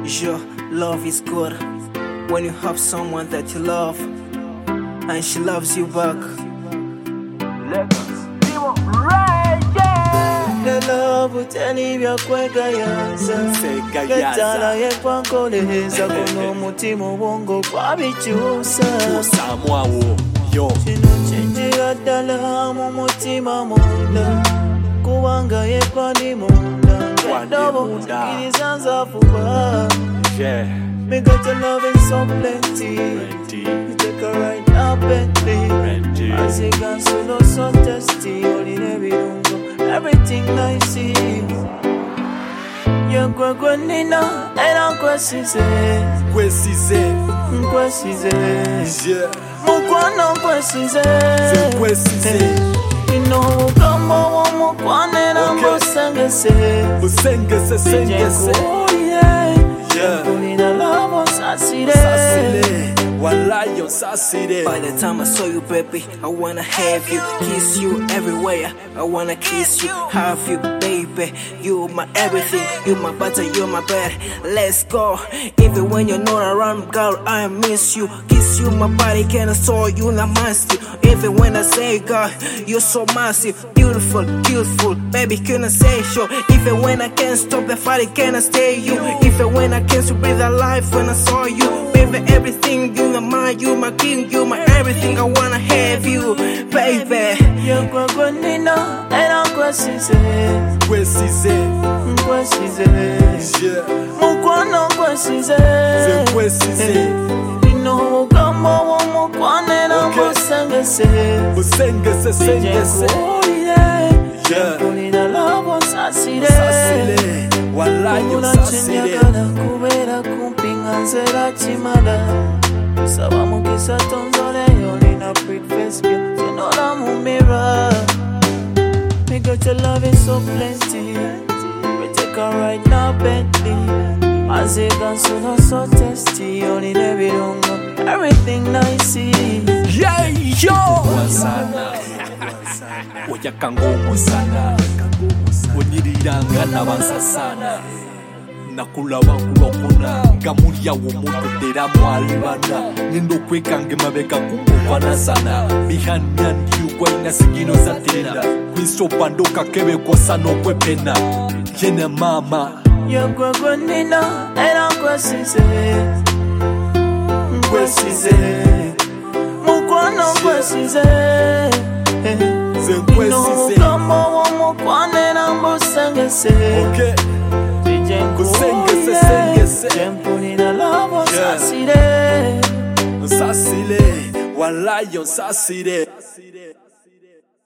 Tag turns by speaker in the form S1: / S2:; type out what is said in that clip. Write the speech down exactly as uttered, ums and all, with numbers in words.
S1: Your love is good when you have someone that you love and she loves you back. The love utelivya kwegayaza Getala yekwankoleza Kono mutima wongo kwa bichusa Chino chinjira dala mu mutima munda Kuwanga yekwani munda Ngendobo kirizanza fuba Me got your loving so plenty You take a right now Bentley As you can solo so testy Ordinary rungo Everything I see You're going nina And I'm kwesize
S2: Kwesize
S1: Kwesize
S2: Yeah
S1: Mukwana kwesize
S2: Kwesize
S1: You know Kama wa mukwane na mbosengese
S2: Mbosengese Sengese
S1: Yeah
S2: Yeah
S1: Kunina lavo sasire
S2: Sasire Walayo sasire.
S1: By the time I saw you, baby, I wanna have you, kiss you everywhere. I wanna kiss you, have you, baby. You my everything, you my butter, you my bed. Let's go. Even when you're not around, girl, I miss you. Kiss you, my body can saw you, not massive. Even when I say, God, you're so massive, beautiful, beautiful, baby, can I say sure? Even when I can't stop the fight, can I stay you? Even when I can't breathe alive when I saw you, baby, everything you. You my, you my king, you my everything. I wanna have you, baby. You're going nina, and I'm kwesize,
S2: Kwesize,
S1: kwesize.
S2: Yeah.
S1: Mukwana kwesize,
S2: Kwesize.
S1: You know kama wa mukwane na mbosengese,
S2: Mbosengese Sengese.
S1: Yeah. Kunina lavo sasire,
S2: Sasire. Walayo sasire.
S1: Unachanyagala kubera kumpinga nzera chimada. Sawa mukisa tonzole yoni na pretty face girl. Senora mu mirror. Me got your loving so plenty. We take her right now Bentley. Maziga solo so tasty. Only every rungo. Everything nice.
S2: Yeah yo. Wasana. Oya kangomo sana. Oniriranga nabansa sana. Nakula wangu wakuna Ngamulia womoto tera mwalibana Nindo kwekange mabeka kumukwana sana Bihanya ndiugwa ina sigino za tenda Kwiso pandoka kebe kwa sano kwe pena Yena mama
S1: Yagwa gwa nina Era kwesize Kwesize Mukwana kwesize
S2: Zenkwesize
S1: Kama wa mukwane na mbosengese
S2: Okay
S1: Kusengese sengese Jempuni lavo sasire
S2: Sasire Walayo sasire